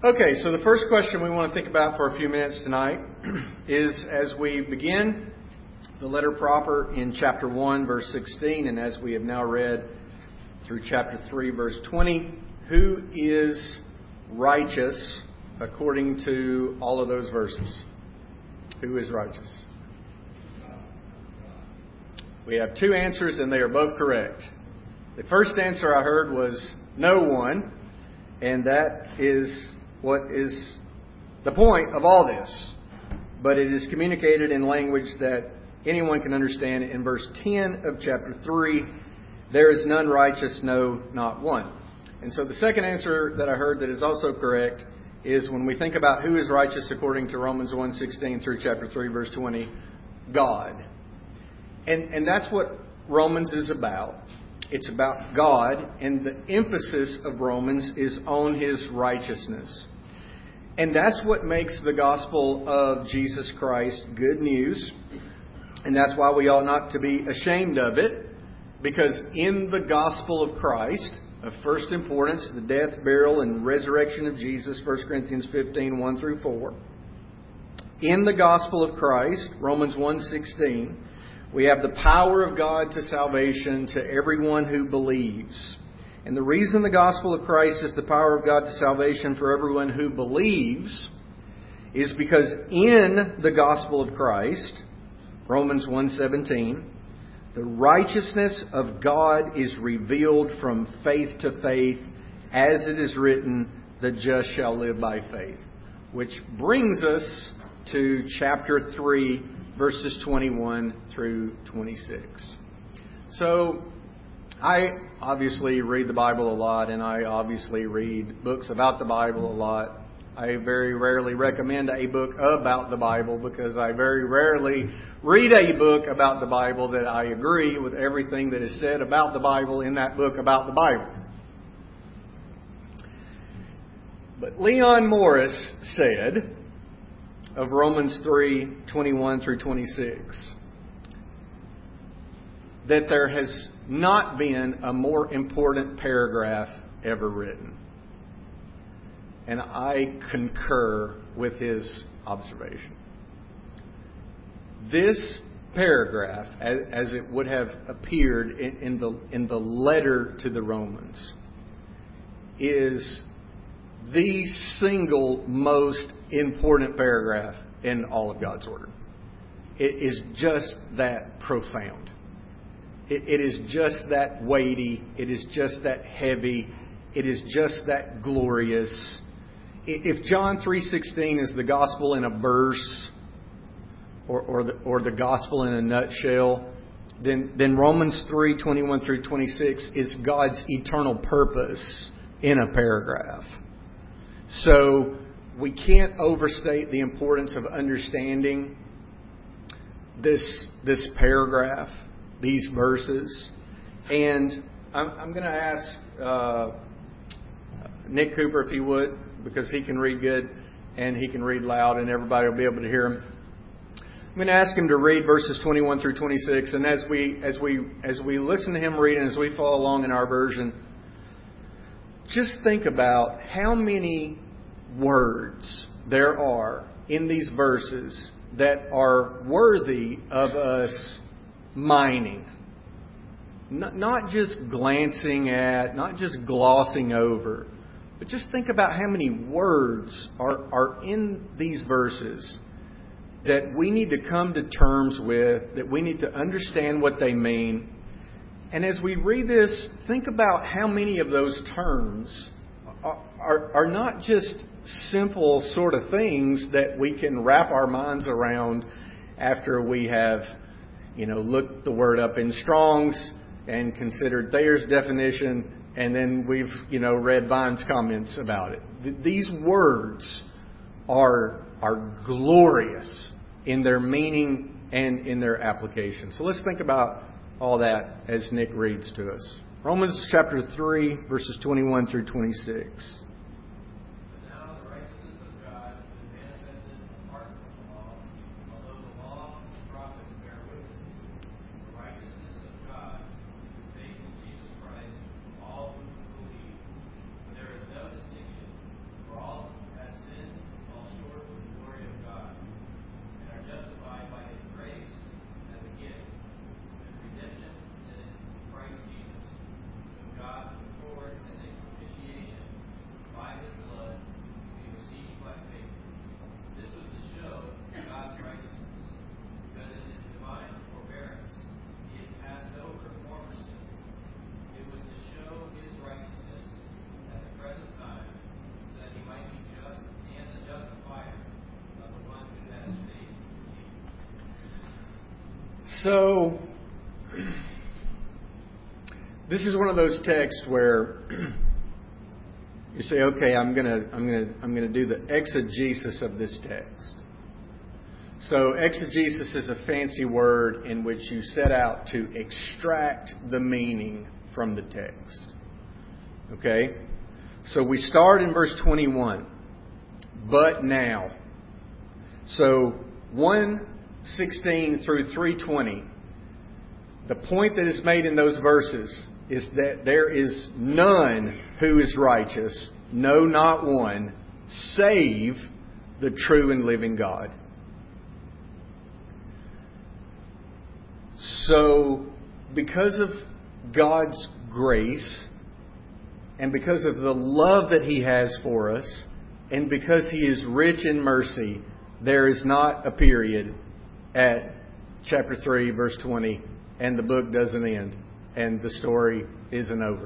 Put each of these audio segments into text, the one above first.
Okay, so the first question we want to think about for a few minutes tonight is, as we begin the letter proper in chapter 1, verse 16, and as we have now read through chapter 3, verse 20, who is righteous according to all of those verses? Who is righteous? We have two answers, and they are both correct. The first answer I heard was no one, and that is what is the point of all this. But it is communicated in language that anyone can understand. In verse 10 of chapter 3, there is none righteous, no, not one. And so the second answer that I heard that is also correct is when we think about who is righteous according to Romans 1:16 through chapter 3, verse 20, God. And that's what Romans is about. It's about God, and the emphasis of Romans is on His righteousness. And that's what makes the gospel of Jesus Christ good news. And that's why we ought not to be ashamed of it. Because in the gospel of Christ, of first importance, the death, burial, and resurrection of Jesus, 1 Corinthians 15, 1 through 4. In the gospel of Christ, Romans 1:16, we have the power of God to salvation to everyone who believes. And the reason the gospel of Christ is the power of God to salvation for everyone who believes is because in the gospel of Christ, Romans 1:17, the righteousness of God is revealed from faith to faith, as it is written, the just shall live by faith. Which brings us to chapter 3, verses 21 through 26. So, I obviously read the Bible a lot, and I obviously read books about the Bible a lot. I very rarely recommend a book about the Bible because I very rarely read a book about the Bible that I agree with everything that is said about the Bible in that book about the Bible. But Leon Morris said of Romans 3:21 through 26 that there has not been a more important paragraph ever written. And I concur with his observation. This paragraph, as it would have appeared in the letter to the Romans, is the single most important paragraph in all of God's Word. It is just that profound. It is just that weighty. It is just that heavy. It is just that glorious. If John 3:16 is the gospel in a verse, or the gospel in a nutshell, then Romans 3:21 through 26 is God's eternal purpose in a paragraph. So we can't overstate the importance of understanding this paragraph, these verses. And I'm going to ask Nick Cooper, if he would, because he can read good and he can read loud and everybody will be able to hear him. I'm going to ask him to read verses 21 through 26. And as we listen to him read and as we follow along in our version, just think about how many words there are in these verses that are worthy of us mining. Not just glancing at, not just glossing over, but just think about how many words are in these verses that we need to come to terms with, that we need to understand what they mean. And as we read this, think about how many of those terms are not just simple sort of things that we can wrap our minds around after we have, looked the word up in Strong's and considered Thayer's definition, and then we've, read Vine's comments about it. These words are glorious in their meaning and in their application. So let's think about all that as Nick reads to us. Romans chapter 3, verses 21 through 26. So, this is one of those texts where you say, "Okay, I'm gonna do the exegesis of this text." So, exegesis is a fancy word in which you set out to extract the meaning from the text. Okay? So, we start in verse 21. But now. So, 1:16 through 3:20, the point that is made in those verses is that there is none who is righteous, no, not one, save the true and living God. So, because of God's grace, and because of the love that He has for us, and because He is rich in mercy, there is not a period at chapter 3, verse 20, and the book doesn't end, and the story isn't over.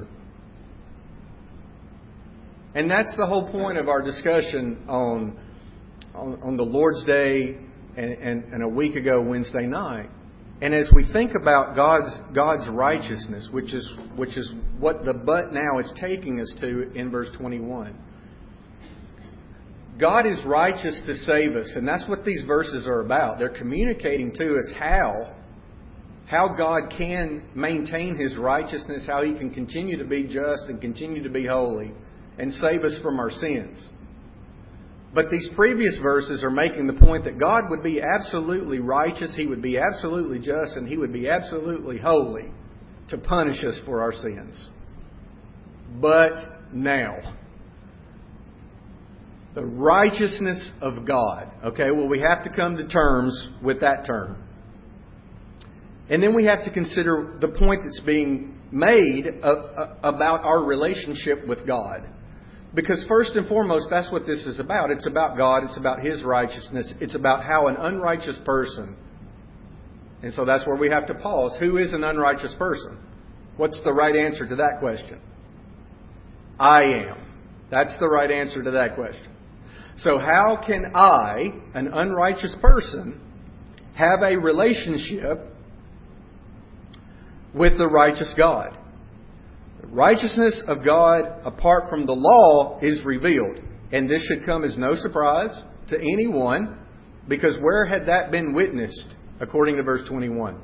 And that's the whole point of our discussion on the Lord's Day and a week ago, Wednesday night. And as we think about God's righteousness, which is what the but now is taking us to in verse 21. God is righteous to save us, and that's what these verses are about. They're communicating to us how God can maintain His righteousness, how He can continue to be just and continue to be holy and save us from our sins. But these previous verses are making the point that God would be absolutely righteous, He would be absolutely just, and He would be absolutely holy to punish us for our sins. But now, the righteousness of God. Okay, well, we have to come to terms with that term. And then we have to consider the point that's being made about our relationship with God. Because first and foremost, that's what this is about. It's about God. It's about His righteousness. It's about how an unrighteous person. And so that's where we have to pause. Who is an unrighteous person? What's the right answer to that question? I am. That's the right answer to that question. So how can I, an unrighteous person, have a relationship with the righteous God? The righteousness of God apart from the law is revealed. And this should come as no surprise to anyone, because where had that been witnessed according to verse 21?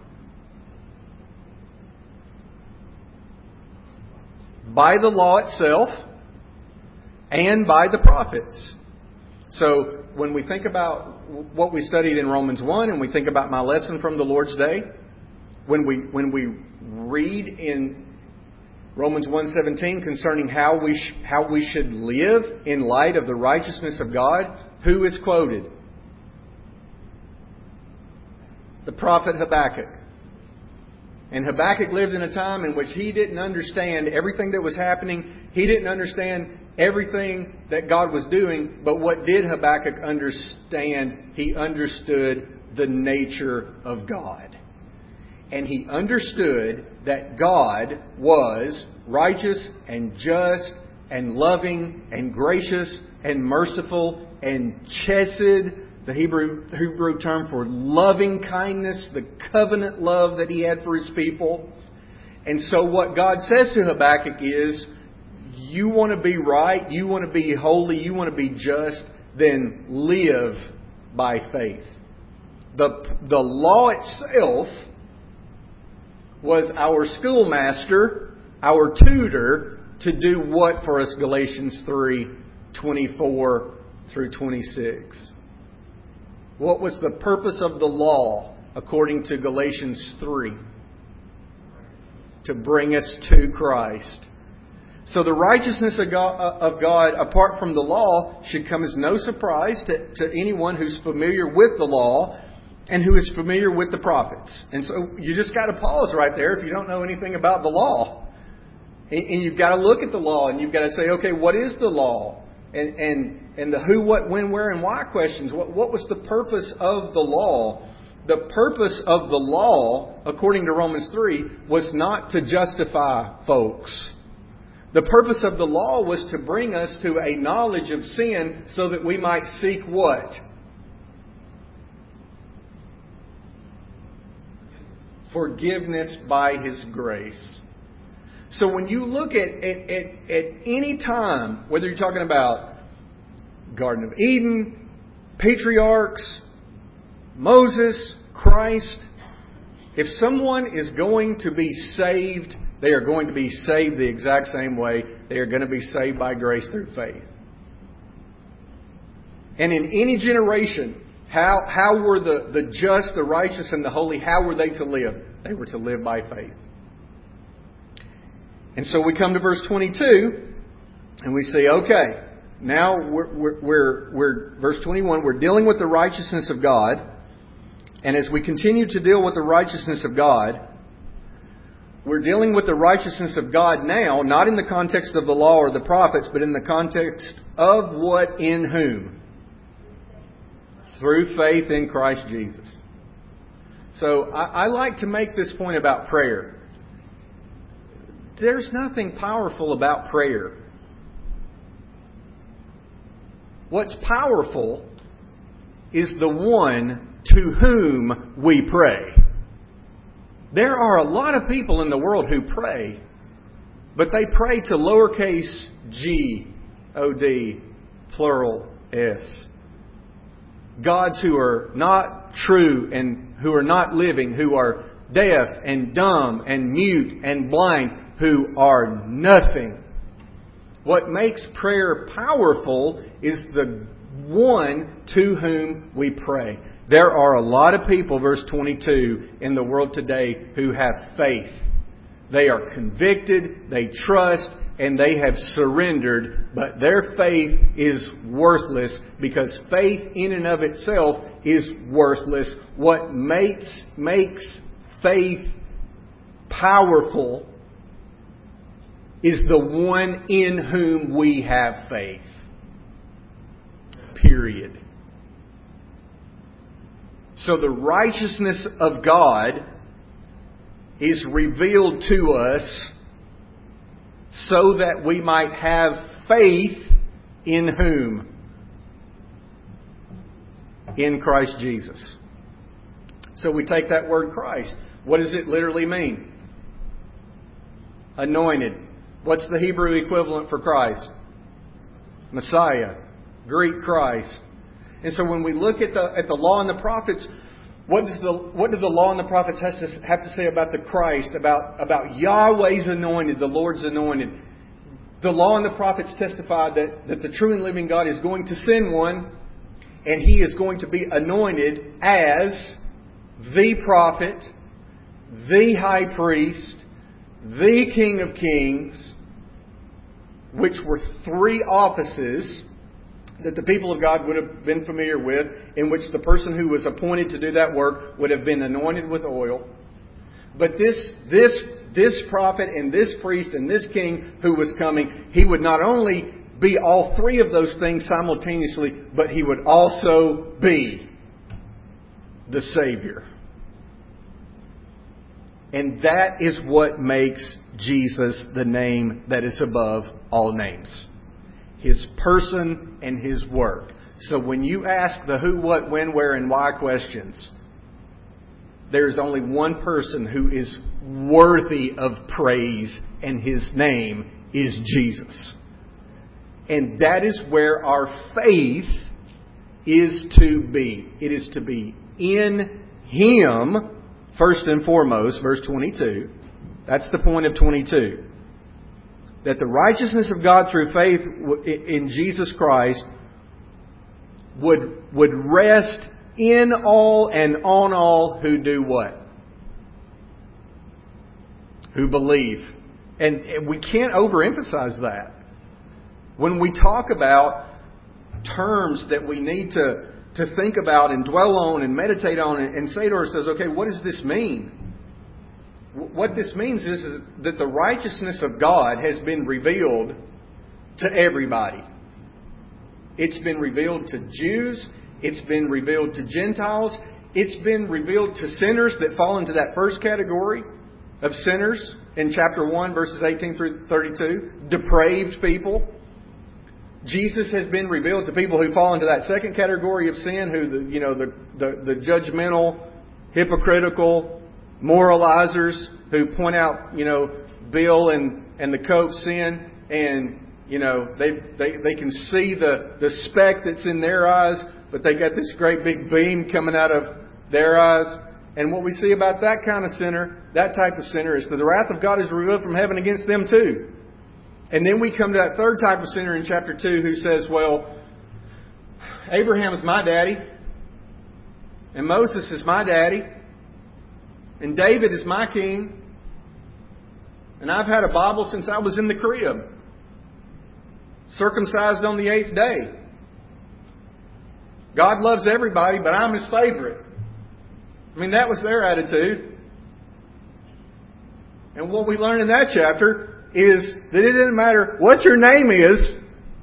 By the law itself and by the prophets. So when we think about what we studied in Romans 1 and we think about my lesson from the Lord's Day, when we read in Romans 1:17 concerning how we should live in light of the righteousness of God, who is quoted? The prophet Habakkuk. And Habakkuk lived in a time in which he didn't understand everything that was happening. He didn't understand everything that God was doing. But what did Habakkuk understand? He understood the nature of God. And he understood that God was righteous and just and loving and gracious and merciful and chesed, the Hebrew term for loving kindness, the covenant love that He had for His people. And so what God says to Habakkuk is, you want to be right, you want to be holy, you want to be just, then live by faith. The law itself was our schoolmaster, our tutor, to do what for us? Galatians 3:24 through 26. What was the purpose of the law according to Galatians 3? To bring us to Christ. So the righteousness of God apart from the law should come as no surprise to anyone who's familiar with the law and who is familiar with the prophets. And so you just got to pause right there if you don't know anything about the law. And you've got to look at the law and you've got to say, okay, what is the law? And the who, what, when, where, and why questions. What was the purpose of the law? The purpose of the law, according to Romans 3, was not to justify folks. The purpose of the law was to bring us to a knowledge of sin so that we might seek what? forgiveness by His grace. So when you look at any time, whether you're talking about Garden of Eden, patriarchs, Moses, Christ, if someone is going to be saved, they are going to be saved the exact same way. They are going to be saved by grace through faith. And in any generation, how were the just, the righteous, and the holy, how were they to live? They were to live by faith. And so we come to verse 22, and we say, okay, now we're verse 21, we're dealing with the righteousness of God. And as we continue to deal with the righteousness of God, we're dealing with the righteousness of God now, not in the context of the law or the prophets, but in the context of what in whom? Through faith in Christ Jesus. So I like to make this point about prayer. There's nothing powerful about prayer. What's powerful is the one to whom we pray. There are a lot of people in the world who pray, but they pray to lowercase g, O-D, plural S. Gods who are not true and who are not living, who are deaf and dumb and mute and blind, who are nothing. What makes prayer powerful is the one to whom we pray. There are a lot of people, verse 22, in the world today who have faith. They are convicted, they trust, and they have surrendered, but their faith is worthless because faith in and of itself is worthless. What makes faith powerful is the one in whom we have faith. Period. So the righteousness of God is revealed to us so that we might have faith in whom? In Christ Jesus. So we take that word Christ. What does it literally mean? Anointed. What's the Hebrew equivalent for Christ? Messiah. Greek Christ. And so when we look at the law and the prophets, what do the law and the prophets have to say about the Christ, about Yahweh's anointed, the Lord's anointed? The law and the prophets testify that the true and living God is going to send one, and He is going to be anointed as the prophet, the high priest, the King of Kings, which were three offices that the people of God would have been familiar with, in which the person who was appointed to do that work would have been anointed with oil. But this prophet and this priest and this king who was coming, he would not only be all three of those things simultaneously, but he would also be the Savior. And that is what makes Jesus the name that is above all names. His person and His work. So when you ask the who, what, when, where, and why questions, there is only one person who is worthy of praise, and His name is Jesus. And that is where our faith is to be. It is to be in Him, first and foremost, verse 22. That's the point of 22. That the righteousness of God through faith in Jesus Christ would rest in all and on all who do what? Who believe. And we can't overemphasize that. When we talk about terms that we need to think about and dwell on and meditate on and say to ourselves, okay, what does this mean? What this means is that the righteousness of God has been revealed to everybody. It's been revealed to Jews. It's been revealed to Gentiles. It's been revealed to sinners that fall into that first category of sinners in chapter 1, verses 18 through 32. Depraved people. Jesus has been revealed to people who fall into that second category of sin, who the judgmental, hypocritical, moralizers who point out, Bill and the Coke's sin, and they can see the speck that's in their eyes, but they got this great big beam coming out of their eyes. And what we see about that kind of sinner, that type of sinner, is that the wrath of God is revealed from heaven against them too. And then we come to that third type of sinner in chapter 2 who says, well, Abraham is my daddy, and Moses is my daddy, and David is my king, and I've had a Bible since I was in the crib, circumcised on the 8th day. God loves everybody, but I'm His favorite. That was their attitude. And what we learn in that chapter is that it doesn't matter what your name is.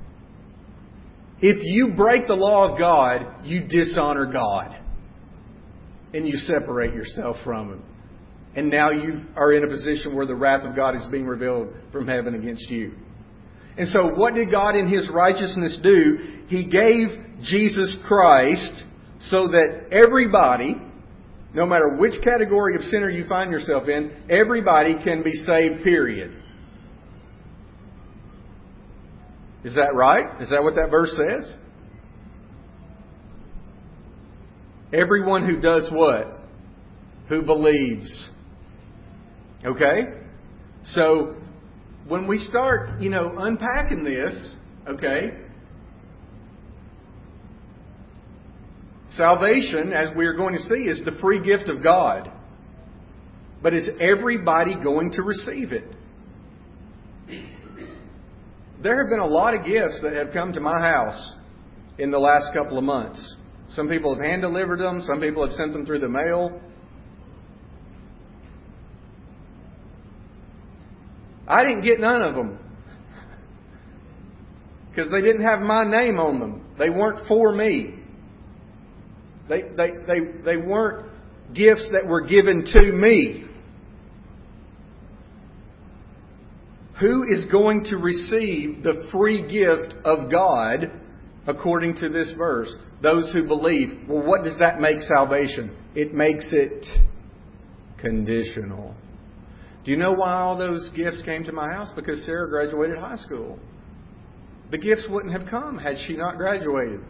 If you break the law of God, you dishonor God. And you separate yourself from Him. And now you are in a position where the wrath of God is being revealed from heaven against you. And so what did God in His righteousness do? He gave Jesus Christ so that everybody, no matter which category of sinner you find yourself in, everybody can be saved, period. Is that right? Is that what that verse says? Everyone who does what? Who believes. Okay? So, when we start, unpacking this, okay, salvation, as we are going to see, is the free gift of God. But is everybody going to receive it? There have been a lot of gifts that have come to my house in the last couple of months. Some people have hand-delivered them. Some people have sent them through the mail. I didn't get none of them. Because they didn't have my name on them. They weren't for me. They weren't gifts that were given to me. Who is going to receive the free gift of God according to this verse? Those who believe. Well, what does that make salvation? It makes it conditional. Do you know why all those gifts came to my house? Because Sarah graduated high school. The gifts wouldn't have come had she not graduated.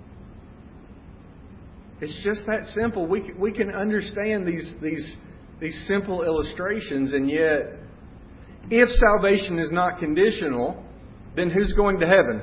It's just that simple. We can understand these simple illustrations, and yet, if salvation is not conditional, then who's going to heaven?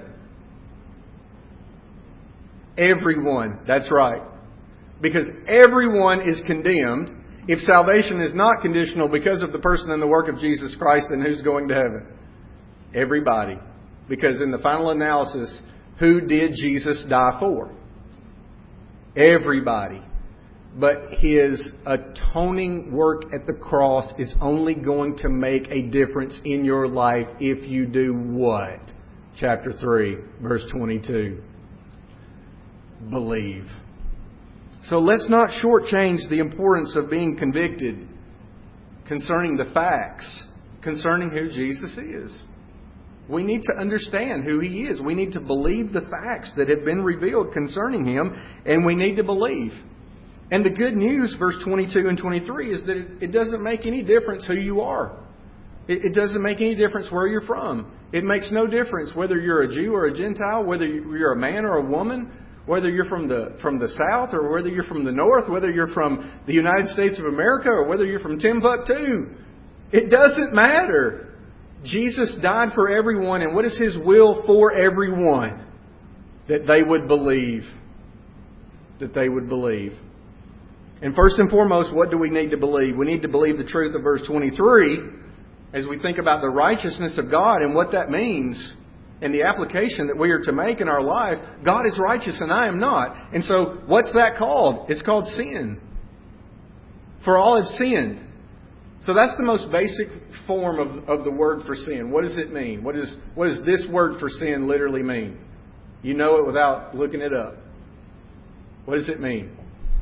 Everyone. That's right. Because everyone is condemned. If salvation is not conditional because of the person and the work of Jesus Christ, then who's going to heaven? Everybody. Because in the final analysis, who did Jesus die for? Everybody. But His atoning work at the cross is only going to make a difference in your life if you do what? Chapter 3, verse 22. Believe. So let's not shortchange the importance of being convicted concerning the facts, concerning who Jesus is. We need to understand who He is. We need to believe the facts that have been revealed concerning Him, and we need to believe. And the good news, verse 22 and 23, is that it doesn't make any difference who you are. It doesn't make any difference where you're from. It makes no difference whether you're a Jew or a Gentile, whether you're a man or a woman, whether you're from the South or whether you're from the North, whether you're from the United States of America or whether you're from Timbuktu. It doesn't matter. Jesus died for everyone, and what is His will for everyone? That they would believe. That they would believe. And first and foremost, what do we need to believe? We need to believe the truth of verse 23 as we think about the righteousness of God and what that means and the application that we are to make in our life. God is righteous and I am not. And so what's that called? It's called sin. For all have sinned. So that's the most basic form of the word for sin. What does it mean? What does this word for sin literally mean? You know it without looking it up. What does it mean?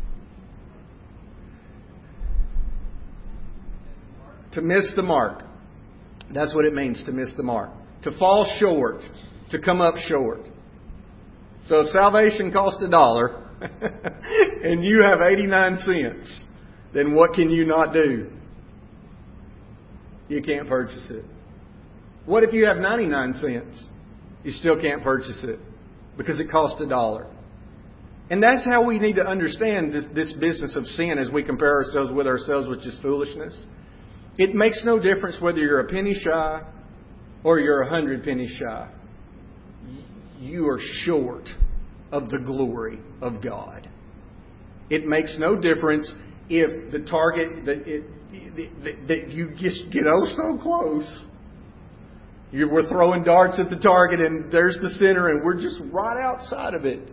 To miss the mark. That's what it means, to miss the mark. To fall short. To come up short. So if salvation cost $1 and you have 89 cents, then what can you not do? You can't purchase it. What if you have 99 cents? You still can't purchase it because it costs $1. And that's how we need to understand this business of sin as we compare ourselves with ourselves, which is foolishness. It makes no difference whether you're a penny shy or you're 100 pennies shy. You are short of the glory of God. It makes no difference if the target that you just get so close. We're throwing darts at the target and there's the center and we're just right outside of it.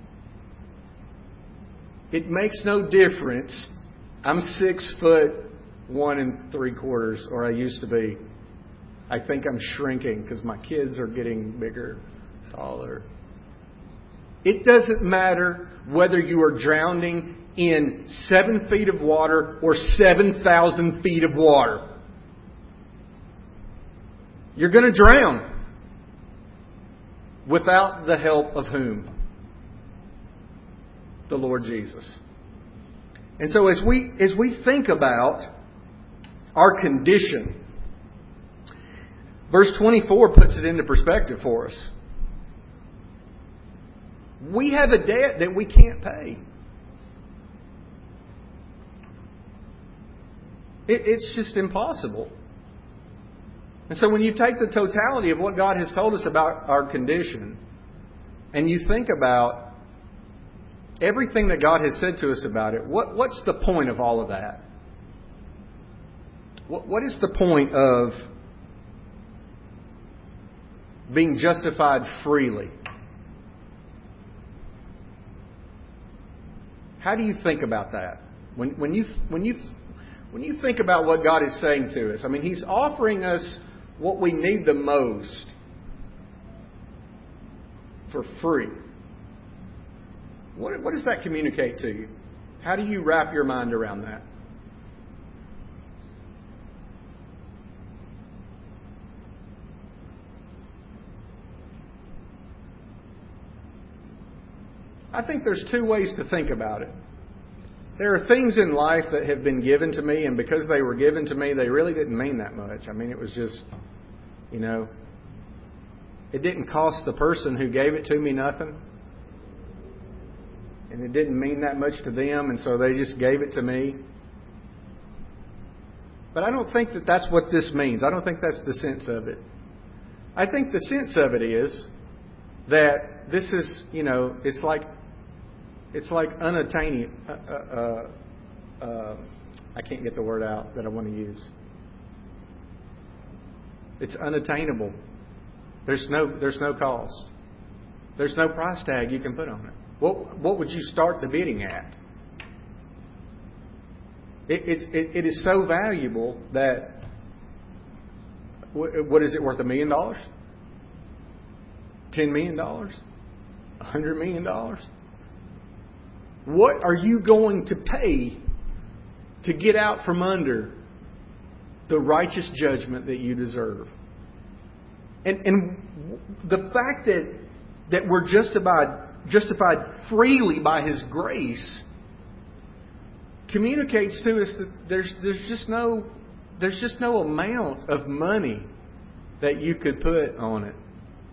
It makes no difference. I'm 6'1 3/4", or I used to be. I think I'm shrinking because my kids are getting bigger, taller. It doesn't matter whether you are drowning in 7 feet of water or 7,000 feet of water. You're going to drown. Without the help of whom? The Lord Jesus. And so as we think about our condition, verse 24 puts it into perspective for us. We have a debt that we can't pay. It's just impossible. And so when you take the totality of what God has told us about our condition, and you think about everything that God has said to us about it, what's the point of all of that? What is the point of being justified freely? How do you think about that? When you think about what God is saying to us, I mean, He's offering us what we need the most for free. What does that communicate to you? How do you wrap your mind around that? I think there's 2 ways to think about it. There are things in life that have been given to me, and because they were given to me, they really didn't mean that much. I mean, it was just, it didn't cost the person who gave it to me nothing. And it didn't mean that much to them, and so they just gave it to me. But I don't think that that's what this means. I don't think that's the sense of it. I think the sense of it is that this is, it's like unattainable. I can't get the word out that I want to use. It's unattainable. There's no cost. There's no price tag you can put on it. What would you start the bidding at? It is so valuable that, what is it worth, $1 million? $10 million? $100 million? What are you going to pay to get out from under the righteous judgment that you deserve? And the fact that we're justified freely by His grace communicates to us that there's just no amount of money that you could put on it.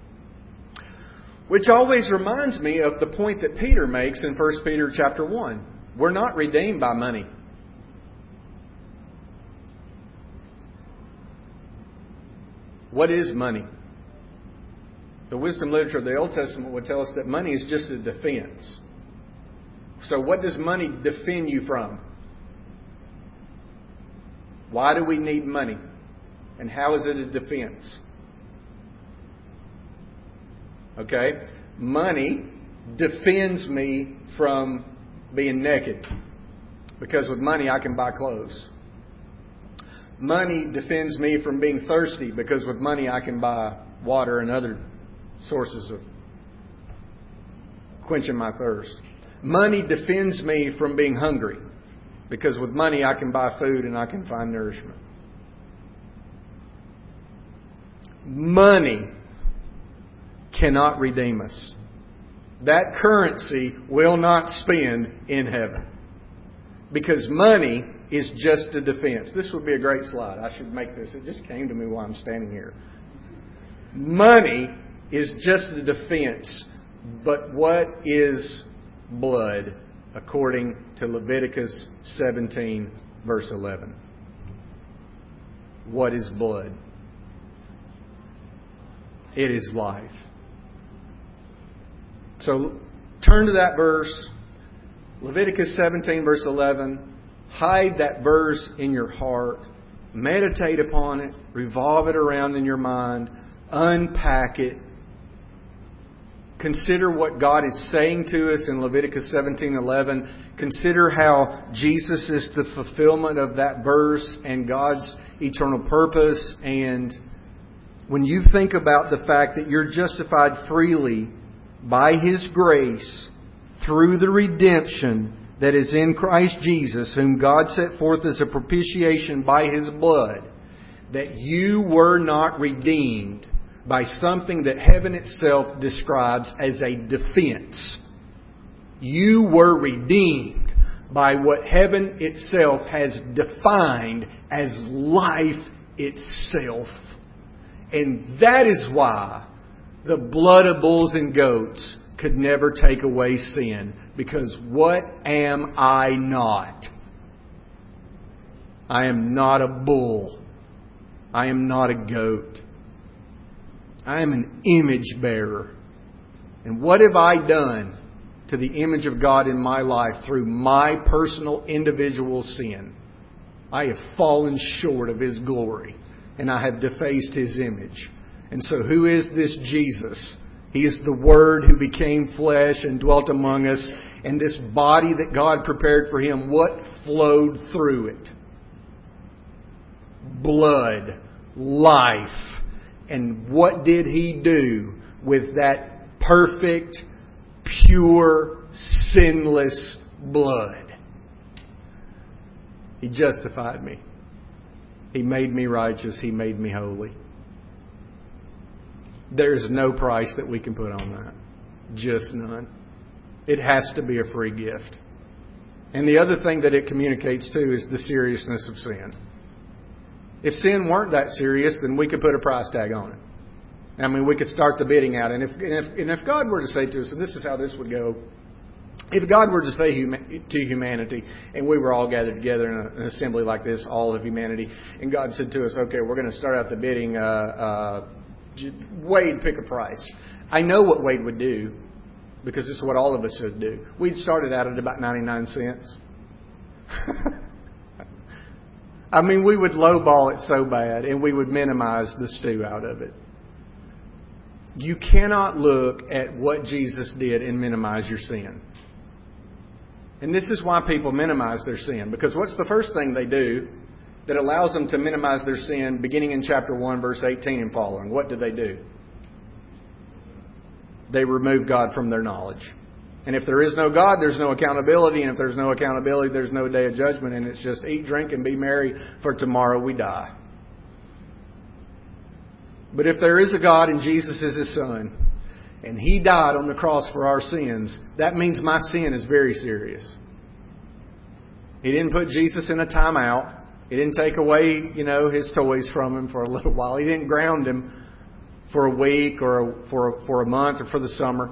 Which always reminds me of the point that Peter makes in 1 Peter chapter 1. We're not redeemed by money. What is money? The wisdom literature of the Old Testament would tell us that money is just a defense. So what does money defend you from? Why do we need money? And how is it a defense? Okay? Money defends me from being naked. Because with money I can buy clothes. Money defends me from being thirsty. Because with money I can buy water and other sources of quenching my thirst. Money defends me from being hungry. Because with money I can buy food and I can find nourishment. Money cannot redeem us. That currency will not spend in heaven. Because money is just a defense. This would be a great slide. I should make this. It just came to me while I'm standing here. Money is just a defense. But what is blood, according to Leviticus 17, verse 11? What is blood? It is life. So turn to that verse, Leviticus 17, verse 11. Hide that verse in your heart. Meditate upon it. Revolve it around in your mind. Unpack it. Consider what God is saying to us in Leviticus 17:11. Consider how Jesus is the fulfillment of that verse and God's eternal purpose. And when you think about the fact that you're justified freely by His grace through the redemption that is in Christ Jesus, whom God set forth as a propitiation by His blood, that you were not redeemed by something that heaven itself describes as a defense. You were redeemed by what heaven itself has defined as life itself. And that is why the blood of bulls and goats could never take away sin. Because what am I not? I am not a bull. I am not a goat. I am an image bearer. And what have I done to the image of God in my life through my personal individual sin? I have fallen short of His glory, and I have defaced His image. And so who is this Jesus? He is the Word who became flesh and dwelt among us. And this body that God prepared for Him, what flowed through it? Blood, life. And what did He do with that perfect, pure, sinless blood? He justified me. He made me righteous. He made me holy. There's no price that we can put on that. Just none. It has to be a free gift. And the other thing that it communicates too is the seriousness of sin. If sin weren't that serious, then we could put a price tag on it. I mean, we could start the bidding out. And if God were to say to us, and this is how this would go, if God were to say to humanity, and we were all gathered together in an assembly like this, all of humanity, and God said to us, okay, we're going to start out the bidding, Wade, pick a price. I know what Wade would do, because it's what all of us should do. We'd started out at about 99 cents. I mean, we would lowball it so bad, and we would minimize the stew out of it. You cannot look at what Jesus did and minimize your sin. And this is why people minimize their sin. Because what's the first thing they do that allows them to minimize their sin, beginning in chapter 1, verse 18 and following? What do? They remove God from their knowledge. And if there is no God, there's no accountability. And if there's no accountability, there's no day of judgment. And it's just eat, drink, and be merry, for tomorrow we die. But if there is a God and Jesus is His Son, and He died on the cross for our sins, that means my sin is very serious. He didn't put Jesus in a timeout. He didn't take away, His toys from Him for a little while. He didn't ground Him for a week or for a month or for the summer.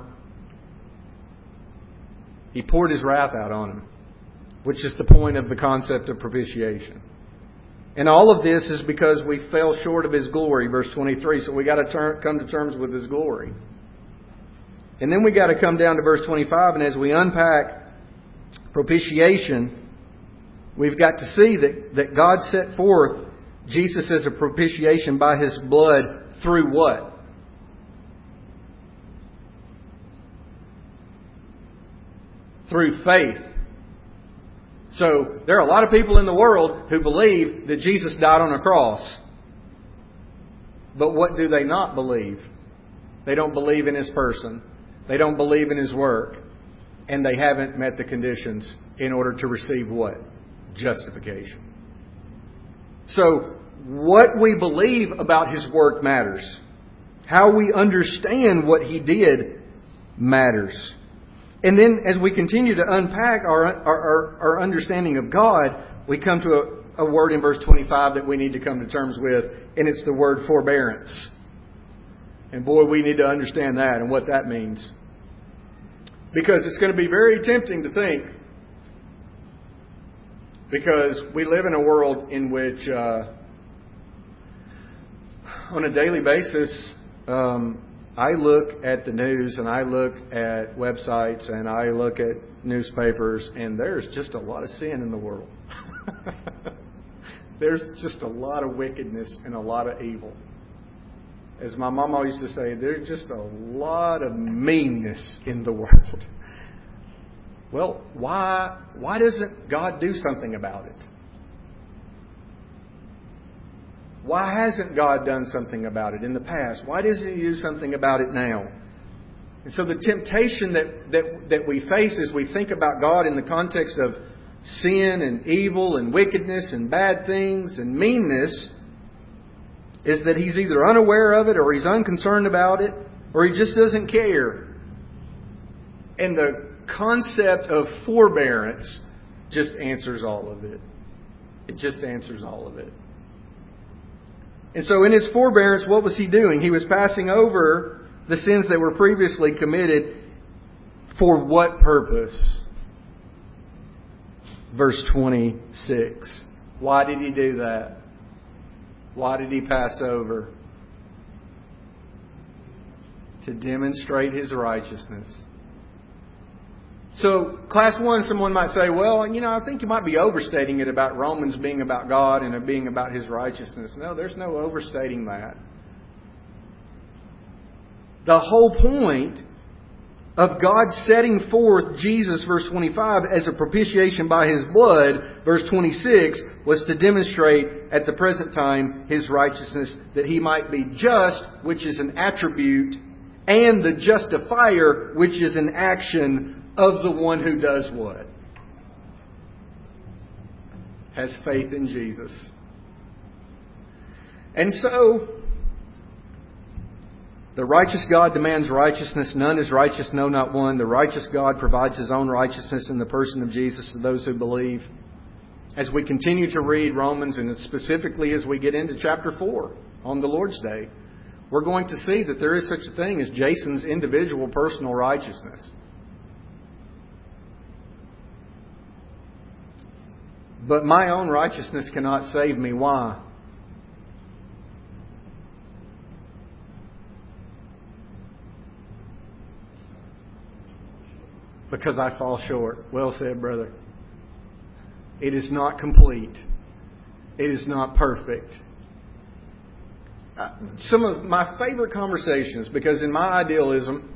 He poured His wrath out on Him, which is the point of the concept of propitiation. And all of this is because we fell short of His glory, verse 23. So we got to come to terms with His glory. And then we got to come down to verse 25. And as we unpack propitiation, we've got to see that God set forth Jesus as a propitiation by His blood through what? Through faith. So there are a lot of people in the world who believe that Jesus died on a cross. But what do they not believe? They don't believe in His person. They don't believe in His work. And they haven't met the conditions in order to receive what? Justification. So what we believe about His work matters. How we understand what He did matters. And then as we continue to unpack our understanding of God, we come to a word in verse 25 that we need to come to terms with, and it's the word forbearance. And boy, we need to understand that and what that means. Because it's going to be very tempting to think, because we live in a world in which on a daily basis, I look at the news and I look at websites and I look at newspapers, and there's just a lot of sin in the world. There's just a lot of wickedness and a lot of evil. As my mom always used to say, there's just a lot of meanness in the world. Well, why doesn't God do something about it? Why hasn't God done something about it in the past? Why doesn't He do something about it now? And so the temptation that we face as we think about God in the context of sin and evil and wickedness and bad things and meanness is that He's either unaware of it, or He's unconcerned about it, or He just doesn't care. And the concept of forbearance just answers all of it. It just answers all of it. And so in His forbearance, what was He doing? He was passing over the sins that were previously committed. For what purpose? Verse 26. Why did He do that? Why did He pass over? To demonstrate His righteousness. So, class 1, someone might say, well, I think you might be overstating it about Romans being about God and it being about His righteousness. No, there's no overstating that. The whole point of God setting forth Jesus, verse 25, as a propitiation by His blood, verse 26, was to demonstrate at the present time His righteousness, that He might be just, which is an attribute, and the justifier, which is an action of the one who does what? Has faith in Jesus. And so, the righteous God demands righteousness. None is righteous, no, not one. The righteous God provides His own righteousness in the person of Jesus to those who believe. As we continue to read Romans, and specifically as we get into chapter 4 on the Lord's Day, we're going to see that there is such a thing as Jason's individual personal righteousness. But my own righteousness cannot save me. Why? Because I fall short. Well said, brother. It is not complete. It is not perfect. Some of my favorite conversations, because in my idealism,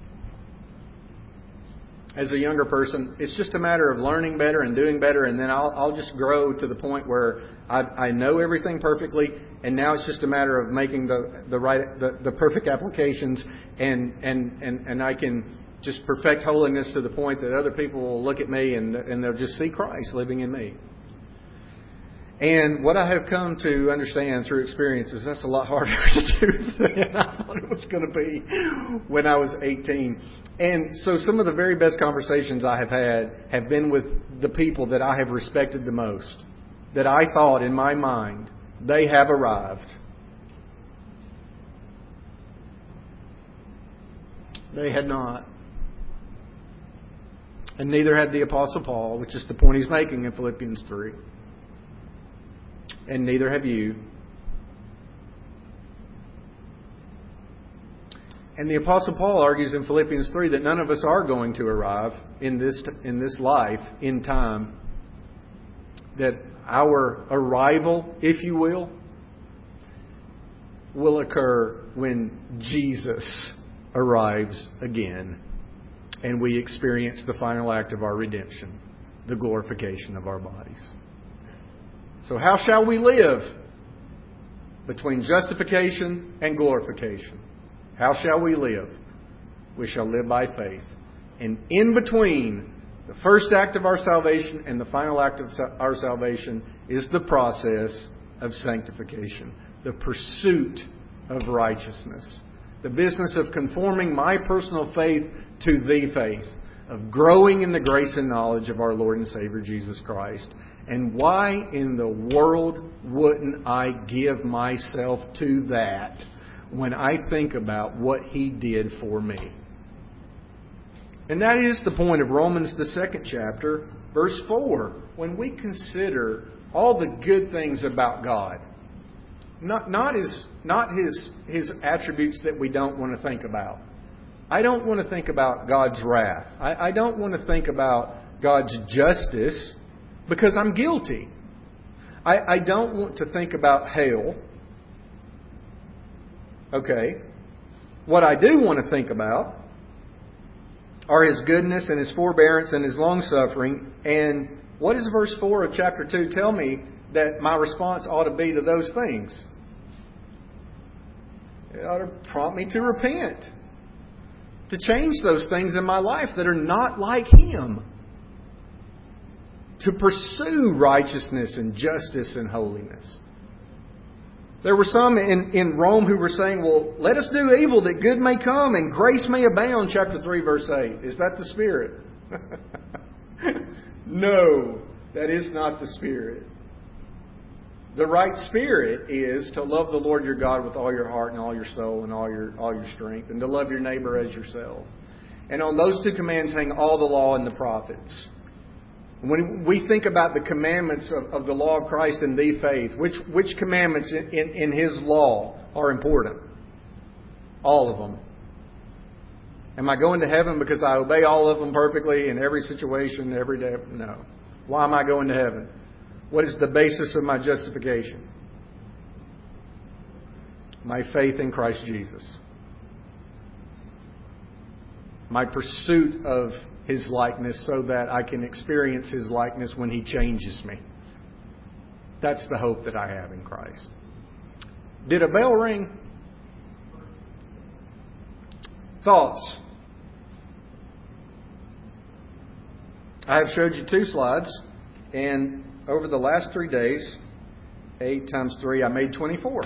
as a younger person, it's just a matter of learning better and doing better, and then I'll just grow to the point where I know everything perfectly, and now it's just a matter of making the perfect applications, and I can just perfect holiness to the point that other people will look at me and they'll just see Christ living in me. And what I have come to understand through experience is that's a lot harder to do than I thought it was going to be when I was 18. And so some of the very best conversations I have had have been with the people that I have respected the most, that I thought in my mind they have arrived. They had not. And neither had the Apostle Paul, which is the point he's making in Philippians 3. And neither have you. And the Apostle Paul argues in Philippians 3 that none of us are going to arrive in this life, in time. That our arrival, if you will occur when Jesus arrives again. And we experience the final act of our redemption, the glorification of our bodies. So how shall we live between justification and glorification? How shall we live? We shall live by faith. And in between the first act of our salvation and the final act of our salvation is the process of sanctification, the pursuit of righteousness, the business of conforming my personal faith to the faith, of growing in the grace and knowledge of our Lord and Savior Jesus Christ. And why in the world wouldn't I give myself to that when I think about what He did for me? And that is the point of Romans, the 2nd chapter, verse 4. When we consider all the good things about God, not His attributes that we don't want to think about. I don't want to think about God's wrath. I don't want to think about God's justice because I'm guilty. I don't want to think about hell. Okay. What I do want to think about are His goodness and His forbearance and His long-suffering. And what does verse 4 of chapter 2 tell me that my response ought to be to those things? It ought to prompt me to repent. To change those things in my life that are not like Him. To pursue righteousness and justice and holiness. There were some in Rome who were saying, well, let us do evil that good may come and grace may abound, chapter 3, verse 8. Is that the Spirit? No, that is not the Spirit. The right spirit is to love the Lord your God with all your heart and all your soul and all your strength, and to love your neighbor as yourself. And on those two commands hang all the law and the prophets. When we think about the commandments of the law of Christ and the faith, which commandments in His law are important? All of them. Am I going to heaven because I obey all of them perfectly in every situation, every day? No. Why am I going to heaven? What is the basis of my justification? My faith in Christ Jesus. My pursuit of His likeness so that I can experience His likeness when He changes me. That's the hope that I have in Christ. Did a bell ring? Thoughts? I have showed you 2 slides, and over the last 3 days, 8 times 3, I made 24.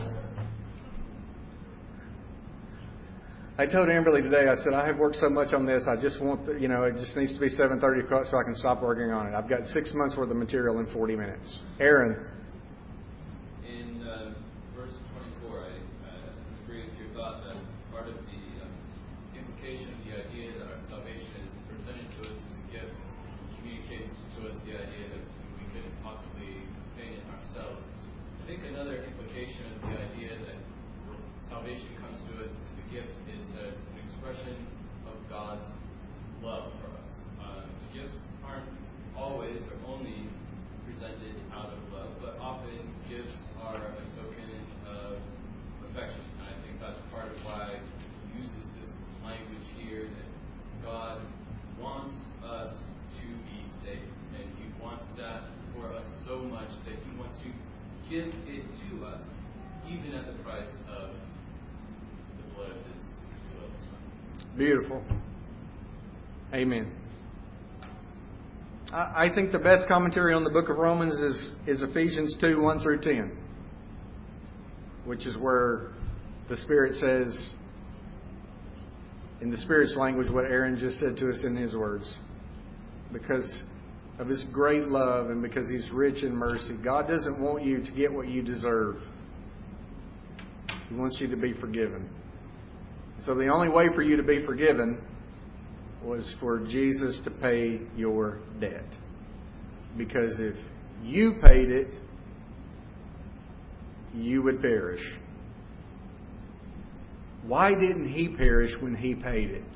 I told Amberly today, I said, I have worked so much on this, I just want, it just needs to be 7:30 so I can stop working on it. I've got 6 months worth of material in 40 minutes. Aaron. In verse 24, I agree with your thought that part of the implication of the idea that our salvation is presented to us as a gift communicates to us the idea that we couldn't possibly obtain it ourselves. I think another implication of the idea that salvation comes to us as a gift is that it's an expression of God's love for us. Gifts aren't always or only presented out of love, but often gifts are a token of affection. And I think that's part of why he uses this language here that God wants us to be saved. And He wants that for us so much that He wants to give it to us, even at the price of the blood of His beloved Son. Beautiful. Amen. I think the best commentary on the book of Romans is Ephesians 2, 1 through 10, which is where the Spirit says, in the Spirit's language, what Aaron just said to us in his words. Because of His great love and because He's rich in mercy, God doesn't want you to get what you deserve. He wants you to be forgiven. So the only way for you to be forgiven was for Jesus to pay your debt. Because if you paid it, you would perish. Why didn't He perish when He paid it?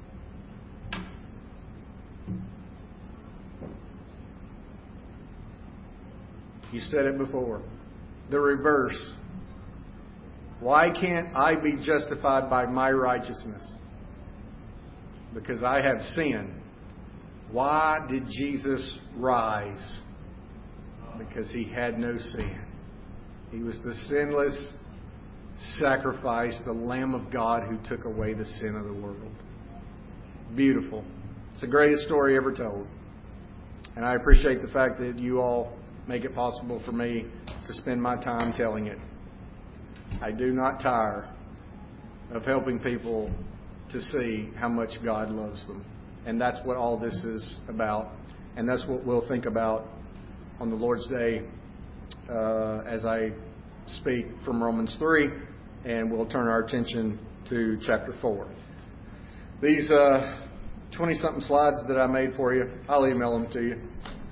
You said it before. The reverse. Why can't I be justified by my righteousness? Because I have sinned. Why did Jesus rise? Because He had no sin. He was the sinless sacrifice, the Lamb of God who took away the sin of the world. Beautiful. It's the greatest story ever told. And I appreciate the fact that you all make it possible for me to spend my time telling it. I do not tire of helping people to see how much God loves them. And that's what all this is about. And that's what we'll think about on the Lord's Day as I speak from Romans 3. And we'll turn our attention to chapter 4. These 20-something slides that I made for you, I'll email them to you.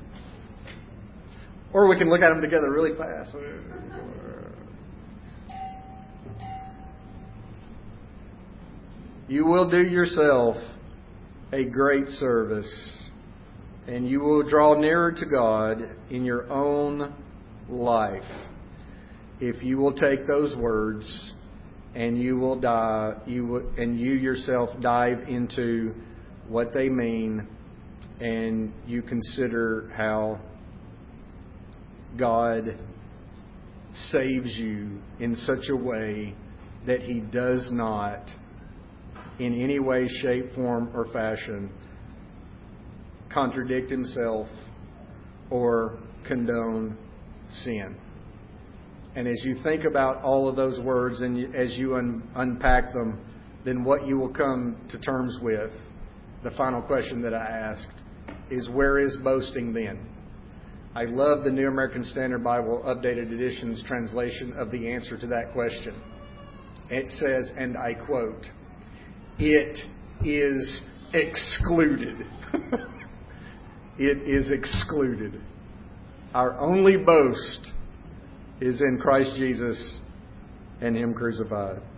Or we can look at them together really fast. You will do yourself a great service, and you will draw nearer to God in your own life if you will take those words and you yourself dive into what they mean, and you consider how God saves you in such a way that He does not, in any way, shape, form, or fashion, contradict Himself or condone sin. And as you think about all of those words and as you unpack them, then what you will come to terms with, the final question that I asked, is where is boasting then? I love the New American Standard Bible Updated Edition's translation of the answer to that question. It says, and I quote, "It is excluded." It is excluded. Our only boast is in Christ Jesus and Him crucified.